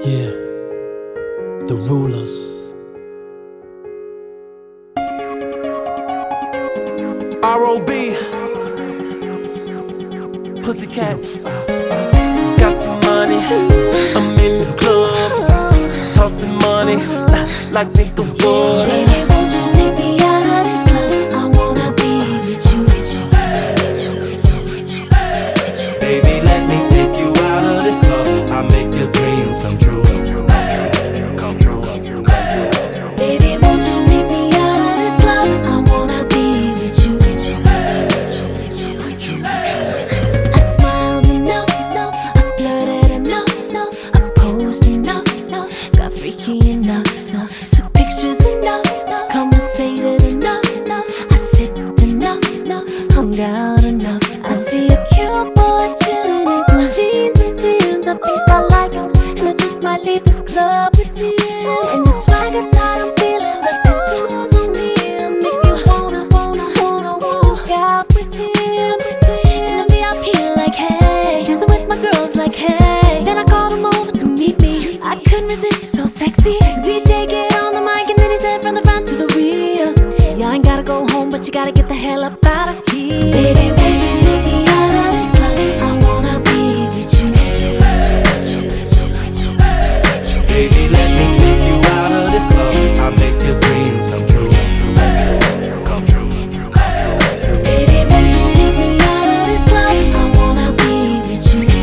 Yeah, the rulers. R.O.B. Pussycats. Got some money, I'm in the club, tossing money like Nigga Wood. Baby, won't you take me out of this club? I wanna be with you. Baby, let me take you out of this club. I'll make your dreams come true. Baby, won't you take me out of this club? I wanna be with you. I smiled enough, I flirted enough, I posed enough, got freaky enough, took pictures enough, conversated enough, I sipped enough, hung out enough. I see a cute boy chilling in some jeans and Timbs. I think I like him, and I just might leave this club with him. And your swagger tight, I'm feeling the tattoos on him. Make you wanna walk out with him. In the VIP, like hey, dancing with my girls, like hey. Then I called him over to meet me. I couldn't resist, he's so sexy. ZJ get on the mic and then he said from the front to the rear, yeah, I ain't gotta go home, but you gotta get the hell up out of here. Baby, won't you take me out of this club? I wanna be with you. Baby, let me take you out of this club. I'll make your dreams come true. Baby, won't you take me out of this club? I wanna be with you.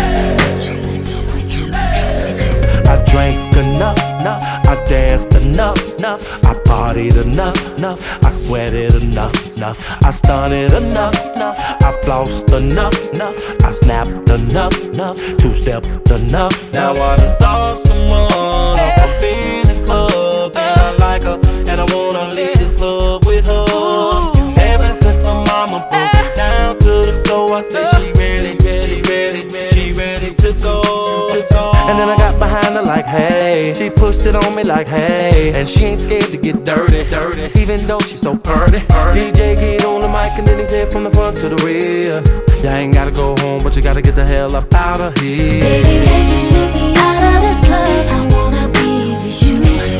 I drank enough, I danced enough, I partied enough, I sweated enough, I stunted enough, I flossed enough, I snapped enough, two-stepped enough. Now I done saw someone up in this club, and I like her, and I wanna leave this club with her. Ever since my mama broke it down to the floor, I said she ready to go. And then I got behind her like, hey. She pushed it on me like, hey. And she ain't scared to get dirty, even though she's so purty. DJ get on the mic and then he said from the front to the rear, yeah, I ain't gotta go home, but you gotta get the hell up out of here. Baby, won't you take me out of this club? I wanna be with you,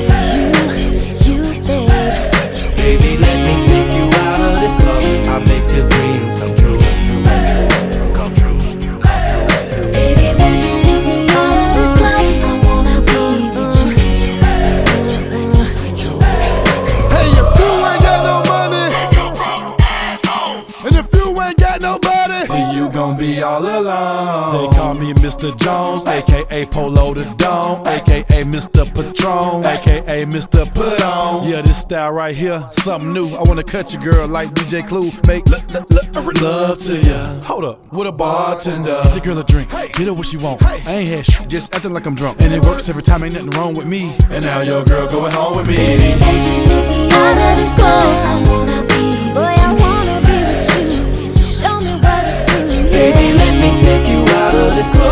babe. Baby, let me take you out of this club. I'll make your dreams come true. Baby, won't you take me out of this club? I wanna be with you. Hey, if you ain't got no money, and if you ain't got nobody, then you gon' be all alone. They call me Mr. Jones, aka Polo the Don, aka Mr. Patron, aka Mr. Put On. Yeah, this style right here, something new. I wanna cut your girl like DJ Clue, make love to ya. Hold up, with a bartender, get the girl a drink, get her what she want. I ain't had shit, just acting like I'm drunk, and it works every time, ain't nothing wrong with me. And now your girl going home with me. Baby, won't you take me out of this club? I wanna be with you. I wanna be with you. Show me what to do, yeah. Baby, let me take you out of this club.